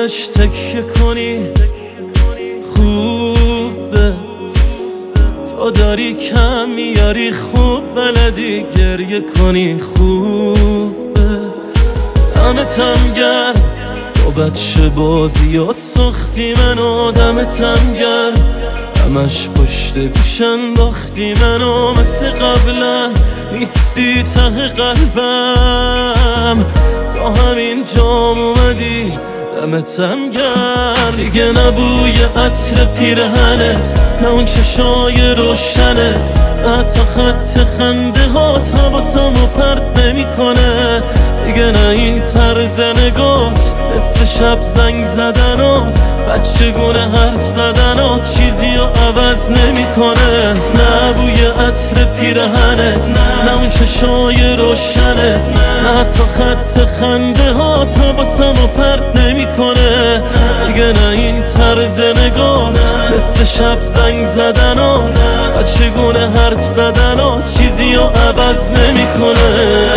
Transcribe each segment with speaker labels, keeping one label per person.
Speaker 1: بهش تکیه کنی خوبه، تو داری کم میاری خوب بلدی گریه کنی خوبه. دمتم گرم تو بچه بازیات ساختی منو، دمتم گرم همش پشت گوش انداختی منو، مثل قبلا نیستی ته قلبم، تا همین جام اومدی دمتم گرم. دیگه نبوی عطر پیرهنت، نه اون چشای روشنت، نه حتی خط خنده هات حواسمو پرت نمیکنه، دیگه نه این طرز نگات، نصف شب زنگ زدنات، بچگونه حرف زدنات چیزی رو عوض نمیکنه. نه بوی عطر پیرهنت، نه اون چشای روشنت، نه حتی خط خنده هات حواسمو پرت نمیکنه، دیگه نه این طرز نگات، نصف شب زنگ زدنات، بچگونه حرف زدنات چیزی رو عوض نمیکنه.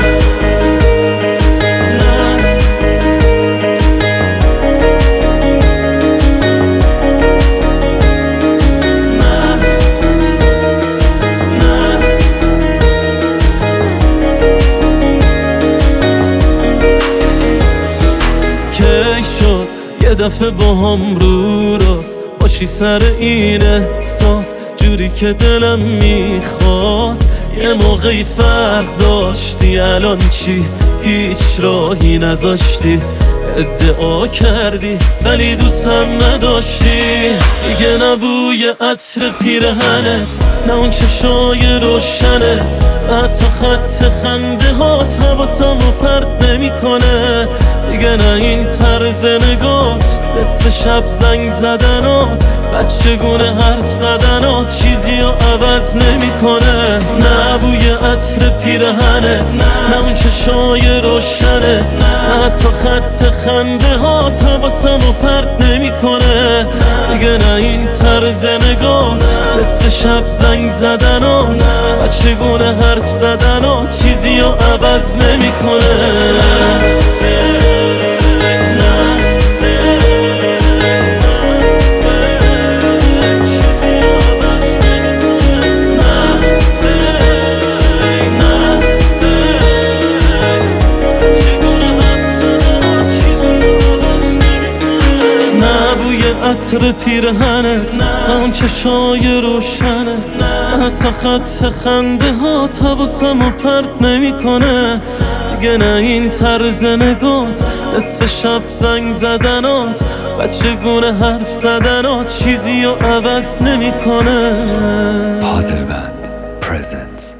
Speaker 1: یه دفعه با هم رو راست باشی سر این احساس، جوری که دلم میخواست. یه موقعی فرق داشتی، الان چی؟ هیچ راهی نذاشتی، ادعا کردی ولی دوستم نداشتی. دیگه نبوی عطر پیرهنت، نه اون چشای روشنت، حتی خط خنده هات حواسمو پرت نمیکنه، دیگه نه این طرز نگات، نصف شب زنگ زدنات، بچگونه حرف زدنات چیزی رو عوض نمیکنه. نه بوی عطر پیرهنت، نه اون چشای روشنت، نه حتی خط خنده هات حواسمو پرت نمیکنه، دیگه نه این طرز نگات، نصف شب زنگ زدنات، بچگونه حرف زدنات چیزی رو عوض نمیکنه. عطر پیرهنت، نه اون چشای روشنت، نه حتی خط خنده هات حواسمو پرت نمیکنه، دیگه نه این طرز نگات، نصف شب زنگ زدنات، بچگونه حرف زدنات چیزی رو عوض نمیکنه.
Speaker 2: پازل بند پرزنتس